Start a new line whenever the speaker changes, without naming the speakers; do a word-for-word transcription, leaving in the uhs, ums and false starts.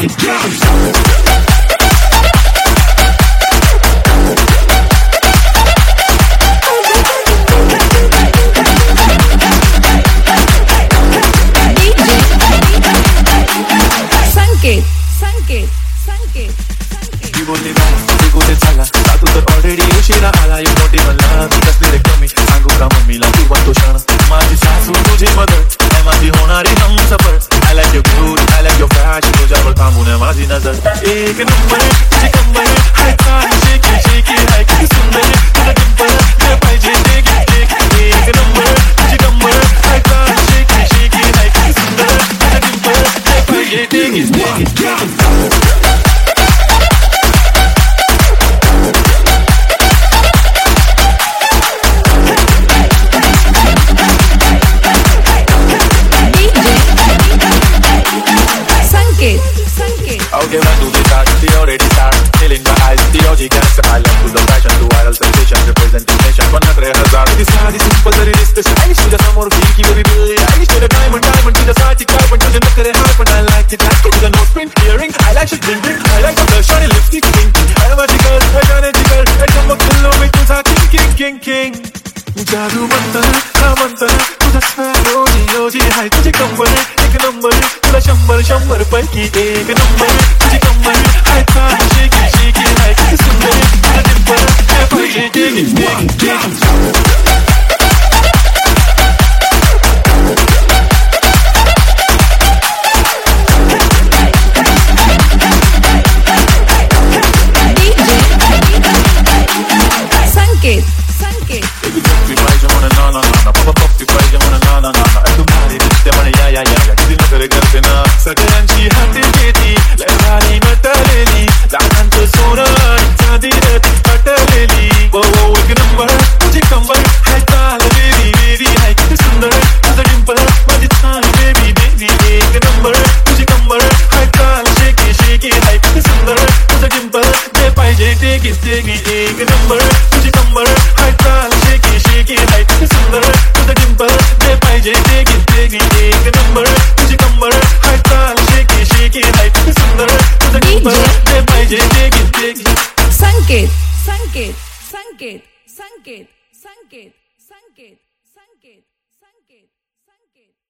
संकेत संकेत संकेत संकेत
बोलली तू कुठे चालला तू तर ऑलरेडी उशिरा आला एक मोठी म्हणला तू कसली रे कमी सांगू का मम्मीला तू बनतो क्षण माझी सासू तुझी मदर आहे माझी होणारी हमसफर I like your beauty I like your fashion तुझ्यावर थांबून आहे माझी नजर एक नंबर तुझी कंबर हाय काय शेकी शेकी हाय किती सुंदर तुझं डिंपल ते पाहिजे ते घे एक नंबर तुझी कंबर हाय काय शेकी शेकी हाय किती सुंदर तुझं डिंपल ते पाहिजे ते घे Okay, when do we start? They already start. Feeling my eyes, the O G gangsta. I love to the fashion, to viral sensation, representing nation. One hundred हजार. This साधी simple तरी दिसते stylish. तुझ्या समोर feel की baby Billie Eilish. तुझं diamond diamond तुझ्यासाठी काय पण तुझे नखरे हाय पण I like it like it. तुझं nose print earring, I like it bling bling. I like the shiny lipstick pink. I love my girl, I got it girl. I come up to love me तुझा king king king king. जादू मंतर, हा मंतर. तुझा swag O G O G हाय तुझी कंबर एक number. तुला शंभर शंभर पैकी एक नंबर. तुझी कंबर हाय काय शेकी शेकी हाय किती सुंदर तुझं डिंपल ते पाहिजे ते घे
संकेत संकेत
पप्पी पाहिजे म्हणे ना ना ना बाबा पप्पी पाहिजे म्हणे ना ना ना तू भारी दिसते म्हणे या या या किती नखरे करते ना सगळ्यांची हाती घेती लय भारी नटलेली दादांचं सोनं आणि चांदी ती पटलेली वो वो एक नंबर तुझी कंबर हाय चाल बेबी बेबी हाय किती सुंदर तुझं डिंपल माझी छान बेबी बेबी एक नंबर तुझी कंबर हाय चाल शेकी शेकी हाय किती सुंदर तुझं डिंपल ते पाहिजे ते किती एक नंबर तुझी कंबर हाय चाल शेकी शेकी हाय किती सुंदर तुझं डिंपल ते पाहिजे ते किती एक नंबर तुझी कंबर हाय चाल शेकी शेकी हाय किती सुंदर तुझं डिंपल ते पाहिजे ते किती
संकेत संकेत संकेत संकेत संकेत संकेत संकेत संकेत संकेत